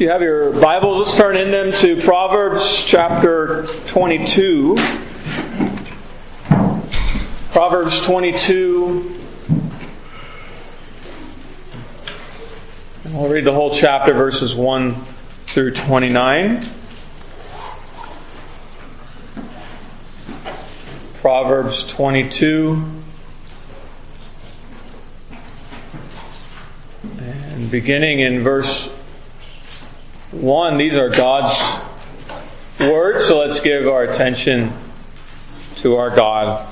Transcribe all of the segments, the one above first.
you have your Bibles, let's turn in them to Proverbs chapter 22. Proverbs 22. And we'll read the whole chapter, verses 1 through 29. Proverbs 22. And beginning in verse 1, these are God's words, so let's give our attention to our God.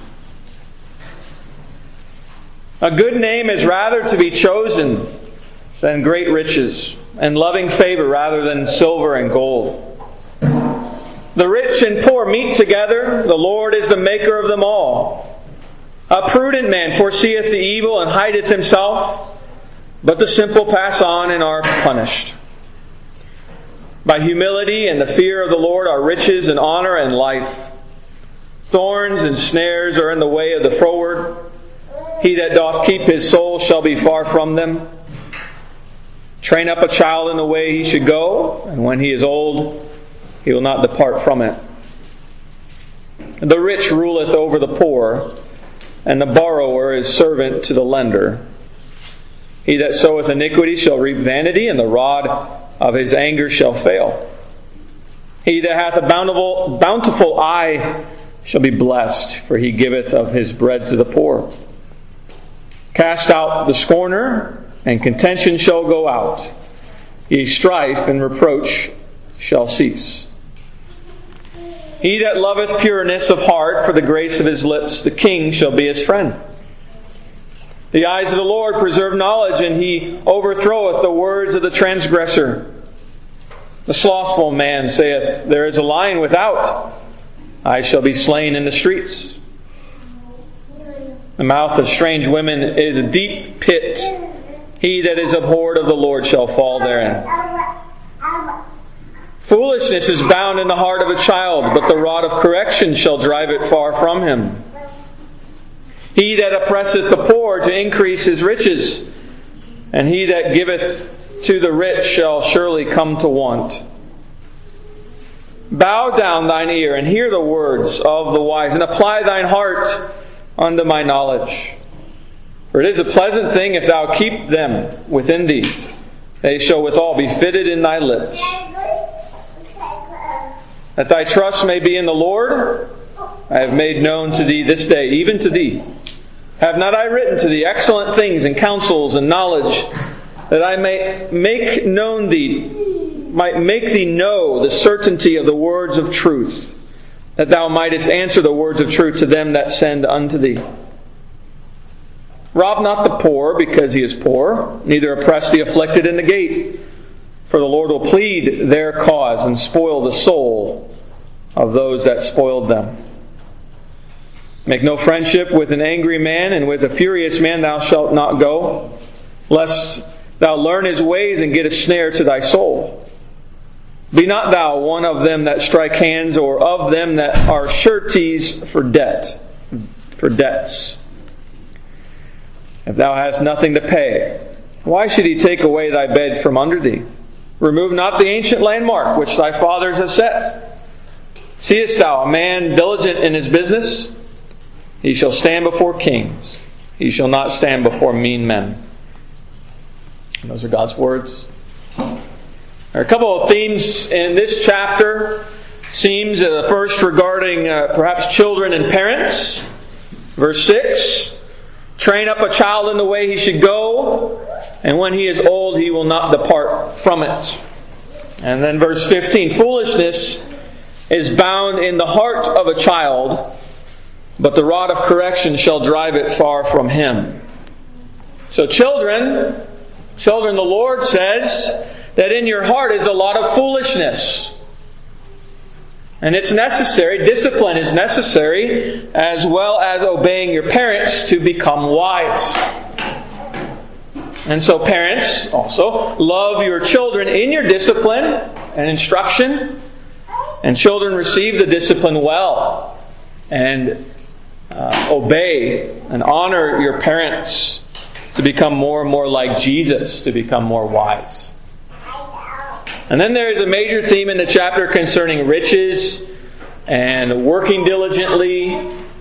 A good name is rather to be chosen than great riches, and loving favor rather than silver and gold. The rich and poor meet together, the Lord is the maker of them all. A prudent man foreseeth the evil and hideth himself, but the simple pass on and are punished. By humility and the fear of the Lord are riches and honor and life. Thorns and snares are in the way of the froward. He that doth keep his soul shall be far from them. Train up a child in the way he should go, and when he is old, he will not depart from it. The rich ruleth over the poor, and the borrower is servant to the lender. He that soweth iniquity shall reap vanity, and the rod of his anger shall fail. He that hath a bountiful eye shall be blessed, for he giveth of his bread to the poor. Cast out the scorner, and contention shall go out. Yea, strife and reproach shall cease. He that loveth pureness of heart for the grace of his lips, the king shall be his friend. The eyes of the Lord preserve knowledge, and He overthroweth the words of the transgressor. The slothful man saith, there is a lion without. I shall be slain in the streets. The mouth of strange women is a deep pit. He that is abhorred of the Lord shall fall therein. Foolishness is bound in the heart of a child, but the rod of correction shall drive it far from him. He that oppresseth the poor to increase his riches, and he that giveth to the rich shall surely come to want. Bow down thine ear and hear the words of the wise, and apply thine heart unto my knowledge. For it is a pleasant thing if thou keep them within thee. They shall withal be fitted in thy lips. That thy trust may be in the Lord, I have made known to thee this day, even to thee. Have not I written to thee excellent things and counsels and knowledge, that I may make thee know the certainty of the words of truth, that thou mightest answer the words of truth to them that send unto thee. Rob not the poor because he is poor, neither oppress the afflicted in the gate, for the Lord will plead their cause and spoil the soul of those that spoiled them. Make no friendship with an angry man, and with a furious man thou shalt not go, lest thou learn his ways and get a snare to thy soul. Be not thou one of them that strike hands, or of them that are sureties for debts. If thou hast nothing to pay, why should he take away thy bed from under thee? Remove not the ancient landmark which thy fathers have set. Seest thou a man diligent in his business? He shall stand before kings. He shall not stand before mean men. And those are God's words. There are a couple of themes in this chapter. Themes, the first regarding perhaps children and parents. Verse 6. Train up a child in the way he should go, and when he is old he will not depart from it. And then verse 15. Foolishness is bound in the heart of a child, but the rod of correction shall drive it far from him. So children, the Lord says that in your heart is a lot of foolishness. And it's necessary, discipline is necessary, as well as obeying your parents to become wise. And so parents also love your children in your discipline and instruction. And children receive the discipline well and obey and honor your parents to become more and more like Jesus, to become more wise. And then there is a major theme in the chapter concerning riches and working diligently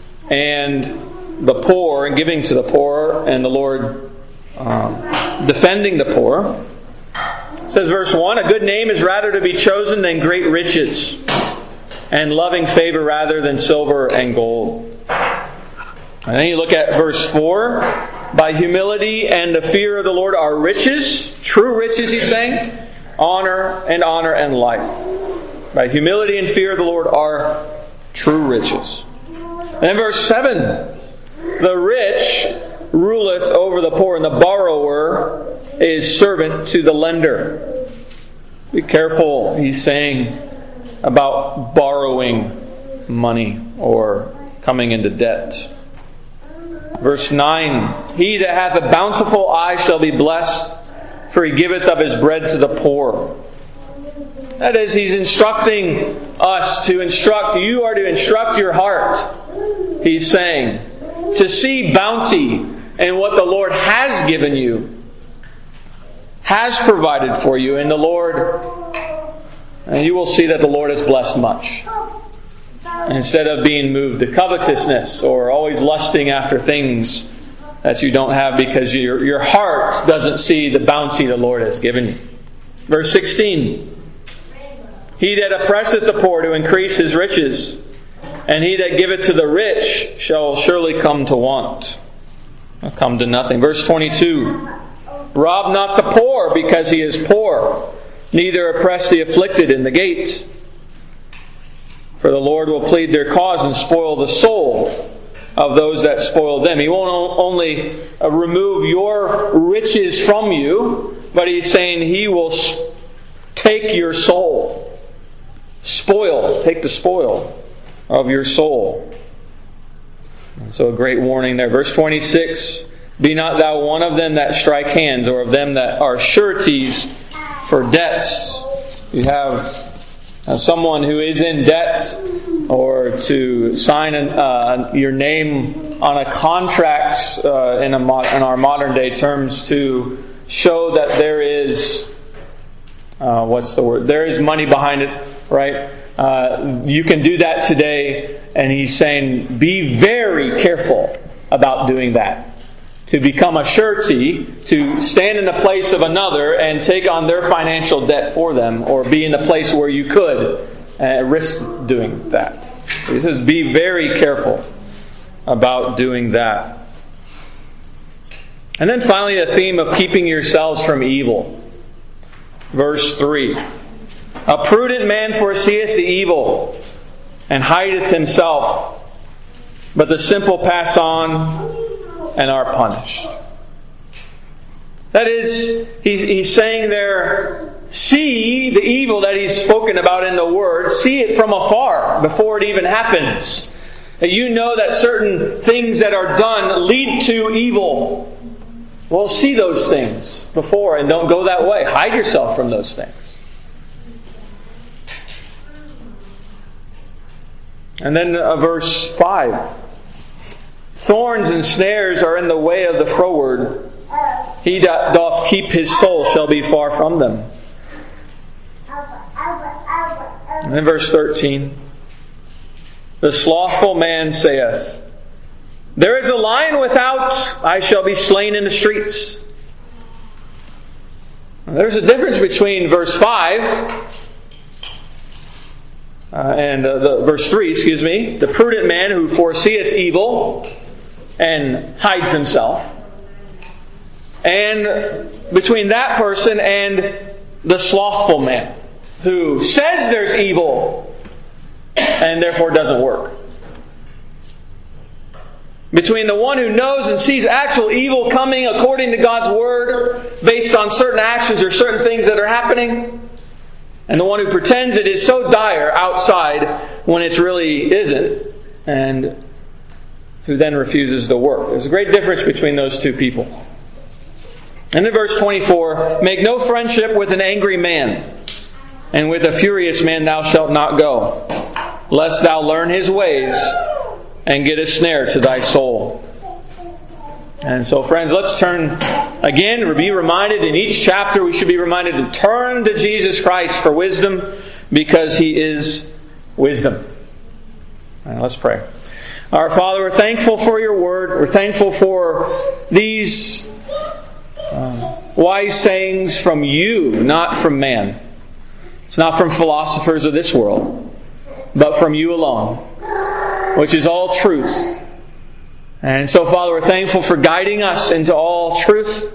and the poor and giving to the poor, and the Lord defending the poor. It says verse 1, a good name is rather to be chosen than great riches, and loving favor rather than silver and gold. And then you look at verse 4. By humility and the fear of the Lord are riches, true riches, he's saying, honor and life. By humility and fear of the Lord are true riches. And in verse 7, the rich ruleth over the poor, and the borrower is servant to the lender. Be careful, he's saying, about borrowing money or coming into debt. Verse 9, he that hath a bountiful eye shall be blessed, for he giveth of his bread to the poor. That is, he's instructing us to instruct, you are to instruct your heart, he's saying, to see bounty in what the Lord has given you, has provided for you in the Lord, and you will see that the Lord has blessed much. Instead of being moved to covetousness or always lusting after things that you don't have because your heart doesn't see the bounty the Lord has given you. Verse 16, he that oppresseth the poor to increase his riches, and he that giveth to the rich shall surely come to want, or come to nothing. Verse 22, rob not the poor because he is poor, neither oppress the afflicted in the gate. For the Lord will plead their cause and spoil the soul of those that spoil them. He won't only remove your riches from you, but He's saying He will take your soul. Take the spoil of your soul. And so a great warning there. Verse 26, be not thou one of them that strike hands, or of them that are sureties for debts. You have someone who is in debt, or to sign your name on a contract in our modern day terms to show that there is there is money behind it, right? You can do that today, and he's saying be very careful about doing that. To become a surety, to stand in the place of another and take on their financial debt for them, or be in the place where you could risk doing that. He says, be very careful about doing that. And then finally, the theme of keeping yourselves from evil. Verse 3. A prudent man foreseeth the evil, and hideth himself, but the simple pass on and are punished. That is, he's saying there, see the evil that he's spoken about in the Word, see it from afar before it even happens. That you know that certain things that are done lead to evil. Well, see those things before and don't go that way. Hide yourself from those things. And then verse 5. Thorns and snares are in the way of the froward. He that doth keep his soul shall be far from them. And then verse 13. The slothful man saith, there is a lion without, I shall be slain in the streets. There's a difference between verse 5 and verse 3, the prudent man who foreseeth evil and hides himself, and between that person and the slothful man who says there's evil and therefore doesn't work. Between the one who knows and sees actual evil coming according to God's Word based on certain actions or certain things that are happening, and the one who pretends it is so dire outside when it really isn't, and who then refuses to work. There's a great difference between those two people. And in verse 24, make no friendship with an angry man, and with a furious man thou shalt not go, lest thou learn his ways and get a snare to thy soul. And so, friends, let's turn again, or be reminded in each chapter, we should be reminded to turn to Jesus Christ for wisdom, because He is wisdom. And let's pray. Our Father, we're thankful for Your Word. We're thankful for these wise sayings from You, not from man. It's not from philosophers of this world, but from You alone, which is all truth. And so, Father, we're thankful for guiding us into all truth.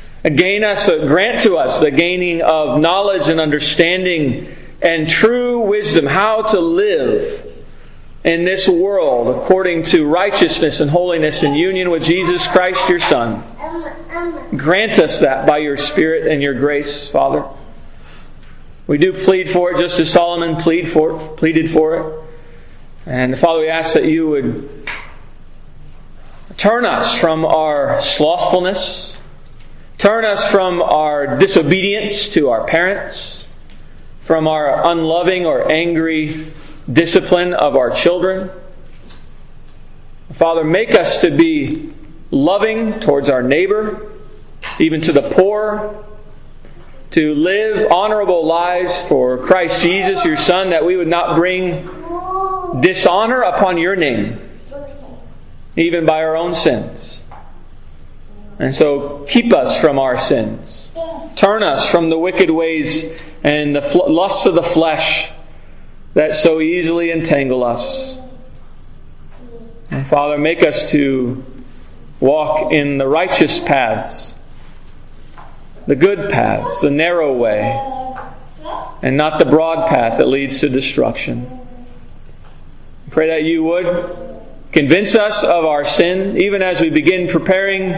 Grant to us the gaining of knowledge and understanding and true wisdom, how to live in this world according to righteousness and holiness in union with Jesus Christ, Your Son. Grant us that by Your Spirit and Your grace, Father. We do plead for it, just as Solomon pleaded for it. And Father, we ask that You would turn us from our slothfulness, turn us from our disobedience to our parents, from our unloving or angry discipline of our children. Father, make us to be loving towards our neighbor, even to the poor, to live honorable lives for Christ Jesus, Your Son, that we would not bring dishonor upon Your name, even by our own sins. And so keep us from our sins. Turn us from the wicked ways and the lusts of the flesh that so easily entangle us. And Father, make us to walk in the righteous paths, the good paths, the narrow way, and not the broad path that leads to destruction. Pray that You would convince us of our sin, even as we begin preparing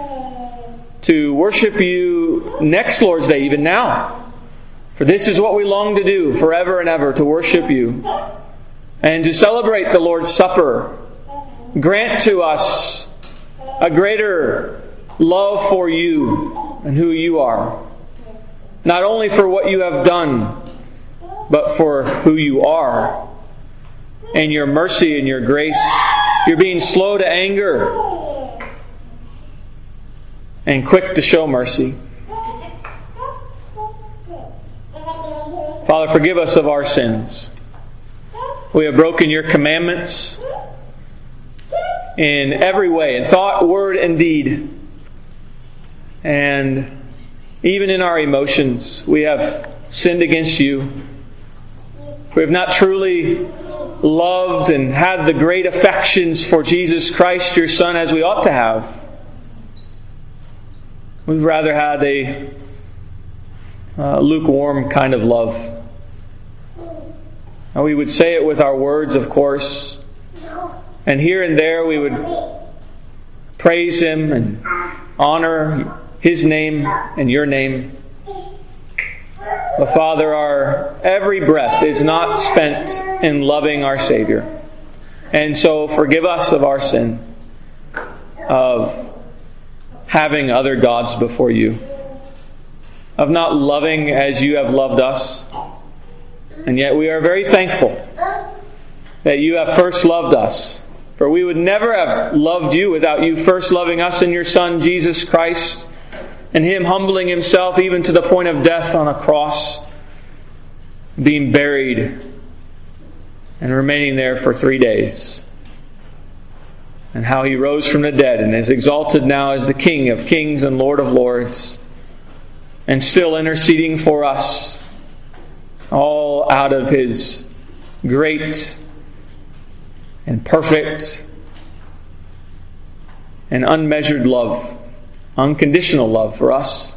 to worship You next Lord's Day, even now. For this is what we long to do forever and ever, to worship You and to celebrate the Lord's Supper. Grant to us a greater love for You and who You are. Not only for what You have done, but for who You are, and Your mercy and Your grace. You're being slow to anger and quick to show mercy. Father, forgive us of our sins. We have broken Your commandments in every way, in thought, word, and deed. And even in our emotions, we have sinned against You. We have not truly loved and had the great affections for Jesus Christ, Your Son, as we ought to have. We've rather had a lukewarm kind of love. And we would say it with our words, of course. And here and there we would praise Him and honor His name and Your name. But Father, our every breath is not spent in loving our Savior. And so forgive us of our sin of having other gods before You, of not loving as You have loved us. And yet we are very thankful that You have first loved us. For we would never have loved You without You first loving us in Your Son, Jesus Christ, and Him humbling Himself even to the point of death on a cross, being buried and remaining there for 3 days. And how He rose from the dead and is exalted now as the King of kings and Lord of lords, and still interceding for us, all out of His great and perfect and unmeasured love, unconditional love for us,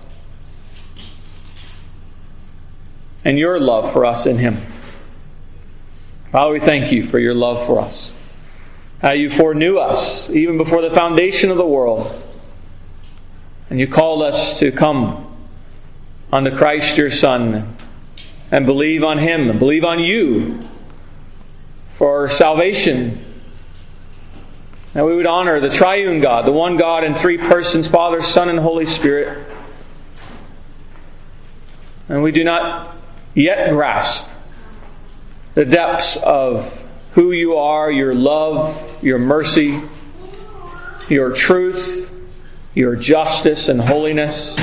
and Your love for us in Him. Father, we thank You for Your love for us. How You foreknew us even before the foundation of the world, and You called us to come unto Christ Your Son and believe on Him and believe on You for salvation. That we would honor the triune God, the one God in 3 persons, Father, Son, and Holy Spirit. And we do not yet grasp the depths of who You are, Your love, Your mercy, Your truth, your justice and holiness.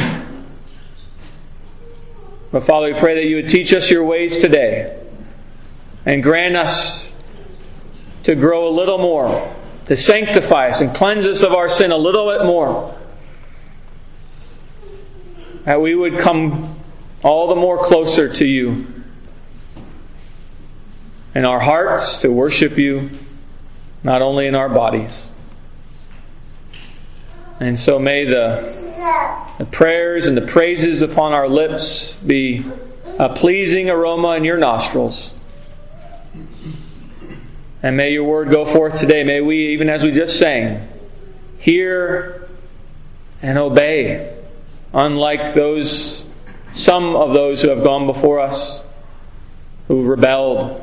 But Father, we pray that you would teach us your ways today and grant us to grow a little more, to sanctify us and cleanse us of our sin a little bit more. That we would come all the more closer to you in our hearts to worship you, not only in our bodies. And so may the prayers and the praises upon our lips be a pleasing aroma in your nostrils. And may your word go forth today. May we, even as we just sang, hear and obey, unlike some of those who have gone before us, who rebelled.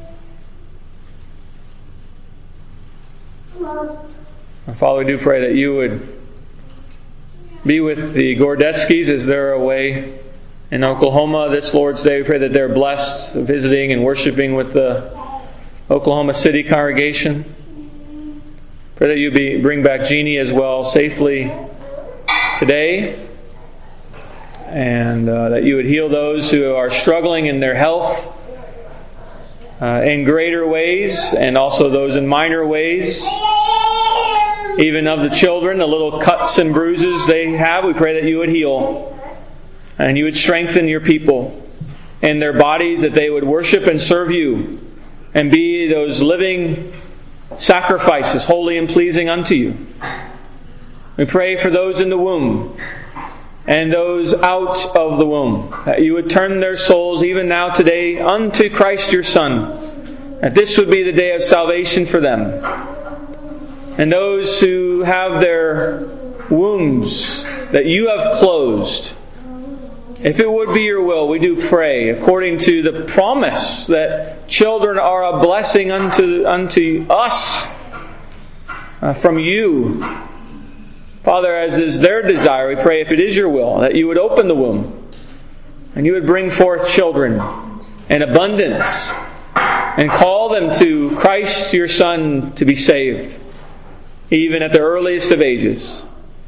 And Father, we do pray that you would be with the Gordetskis as they're away in Oklahoma this Lord's Day. We pray that they're blessed visiting and worshiping with the Oklahoma City congregation. Pray that you bring back Jeannie as well safely today. And that you would heal those who are struggling in their health in greater ways, and also those in minor ways. Even of the children, the little cuts and bruises they have, we pray that you would heal. And you would strengthen your people in their bodies, that they would worship and serve you and be those living sacrifices, holy and pleasing unto you. We pray for those in the womb and those out of the womb, that you would turn their souls even now today unto Christ your Son, that this would be the day of salvation for them. And those who have their wombs that you have closed, if it would be your will, we do pray, according to the promise that children are a blessing unto us from you. Father, as is their desire, we pray, if it is your will, that you would open the womb and you would bring forth children in abundance and call them to Christ your Son to be saved, even at the earliest of ages.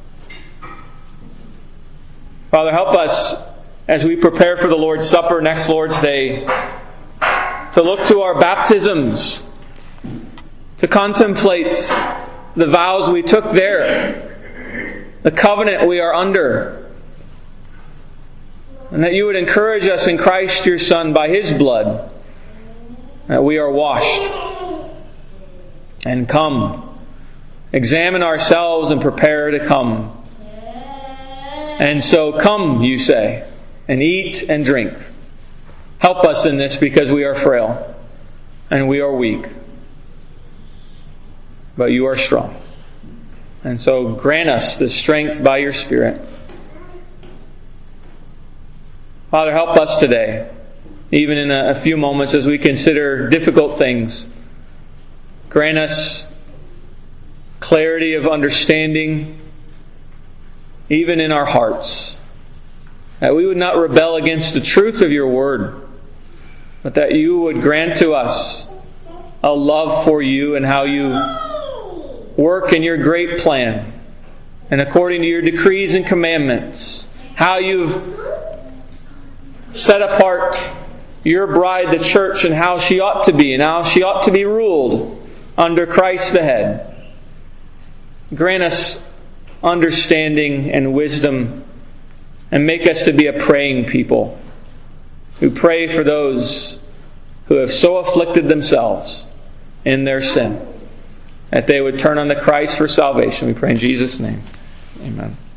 Father, help us as we prepare for the Lord's Supper next Lord's Day to look to our baptisms, to contemplate the vows we took there, the covenant we are under, and that you would encourage us in Christ your Son by His blood, that we are washed. And come, examine ourselves and prepare to come. And so come, you say, and eat and drink. Help us in this, because we are frail and we are weak. But you are strong. And so grant us the strength by your Spirit. Father, help us today, even in a few moments as we consider difficult things. Grant us clarity of understanding, even in our hearts, that we would not rebel against the truth of your word, but that you would grant to us a love for you and how you work in your great plan, and according to your decrees and commandments, how you've set apart your bride, the church, and how she ought to be, and how she ought to be ruled under Christ the head. Grant us understanding and wisdom, and make us to be a praying people who pray for those who have so afflicted themselves in their sin, that they would turn unto Christ for salvation. We pray in Jesus' name. Amen.